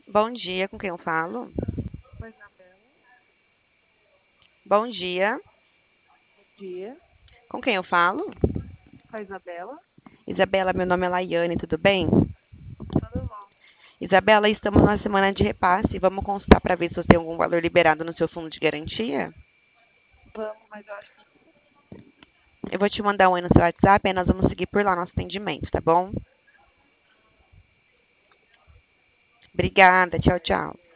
Bom dia, com quem eu falo? Com a Isabela. Bom dia, Bom dia. com quem eu falo? Com a Isabela. Isabela, meu nome é Laiane, tudo bem? Tudo bom? Isabela, estamos na semana de repasse. Vamos consultar para ver se você tem algum valor liberado no seu fundo de garantia? Vamos, mas eu acho que Eu vou te mandar um aí no seu WhatsApp e nós vamos seguir por lá nosso atendimento, tá bom? Obrigada, tchau, tchau.